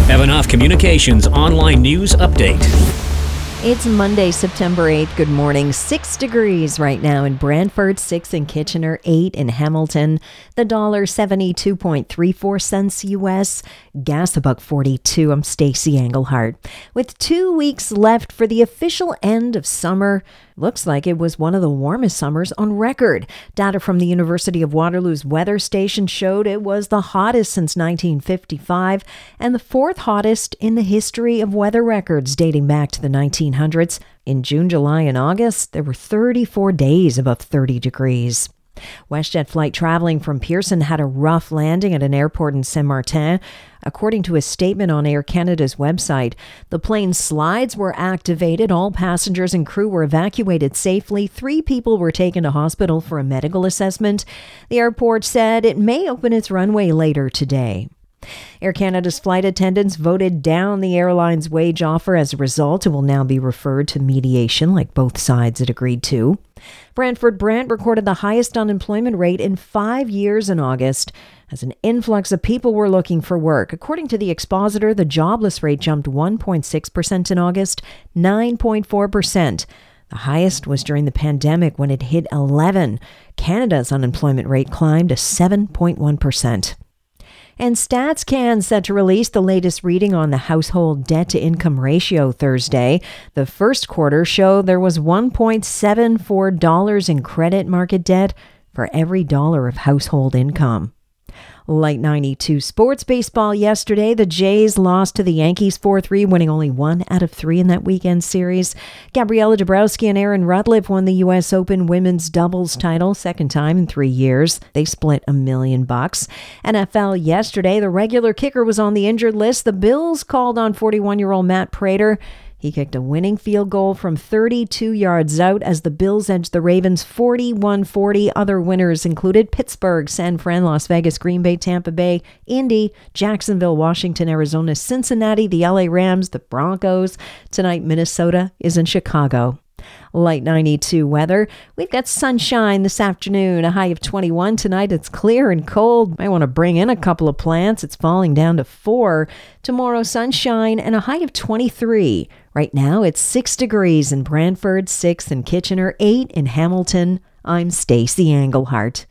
Evanoff Communications online news update. It's Monday, September 8th. Good morning. 6 degrees right now in Brantford, 6 in Kitchener, 8 in Hamilton. The dollar 72.34 cents US. Gas $1.42. I'm Stacey Englehart. With 2 weeks left for the official end of summer, looks like it was one of the warmest summers on record. Data from the University of Waterloo's weather station showed it was the hottest since 1955 and the fourth hottest in the history of weather records dating back to the 1900s. In June, July, and August, there were 34 days above 30 degrees. WestJet flight traveling from Pearson had a rough landing at an airport in Saint-Martin. According to a statement on Air Canada's website, the plane's slides were activated, all passengers and crew were evacuated safely, 3 people were taken to hospital for a medical assessment. The airport said it may open its runway later today. Air Canada's flight attendants voted down the airline's wage offer. As a result, it will now be referred to mediation like both sides had agreed to. Brantford Brant recorded the highest unemployment rate in 5 years in August as an influx of people were looking for work. According to the Expositor, the jobless rate jumped 1.6% in August, 9.4%. The highest was during the pandemic when it hit 11. Canada's unemployment rate climbed to 7.1%. And StatsCan set to release the latest reading on the household debt-to-income ratio Thursday. The first quarter showed there was $1.74 in credit market debt for every dollar of household income. Light 92 sports baseball yesterday. The Jays lost to the Yankees 4-3, winning only 1 out of 3 in that weekend series. Gabriela Dabrowski and Aaron Rudliff won the U.S. Open women's doubles title, second time in 3 years. They split $1 million. NFL yesterday, the regular kicker was on the injured list. The Bills called on 41-year-old Matt Prater. He kicked a winning field goal from 32 yards out as the Bills edged the Ravens 41-40. Other winners included Pittsburgh, San Fran, Las Vegas, Green Bay, Tampa Bay, Indy, Jacksonville, Washington, Arizona, Cincinnati, the LA Rams, the Broncos. Tonight, Minnesota is in Chicago. Light 92 weather. We've got sunshine this afternoon, a high of 21. Tonight it's clear and cold. Might want to bring in a couple of plants. It's falling down to 4. Tomorrow sunshine and a high of 23. Right now it's 6 degrees in Brantford, 6 in Kitchener, 8 in Hamilton. I'm Stacey Englehart.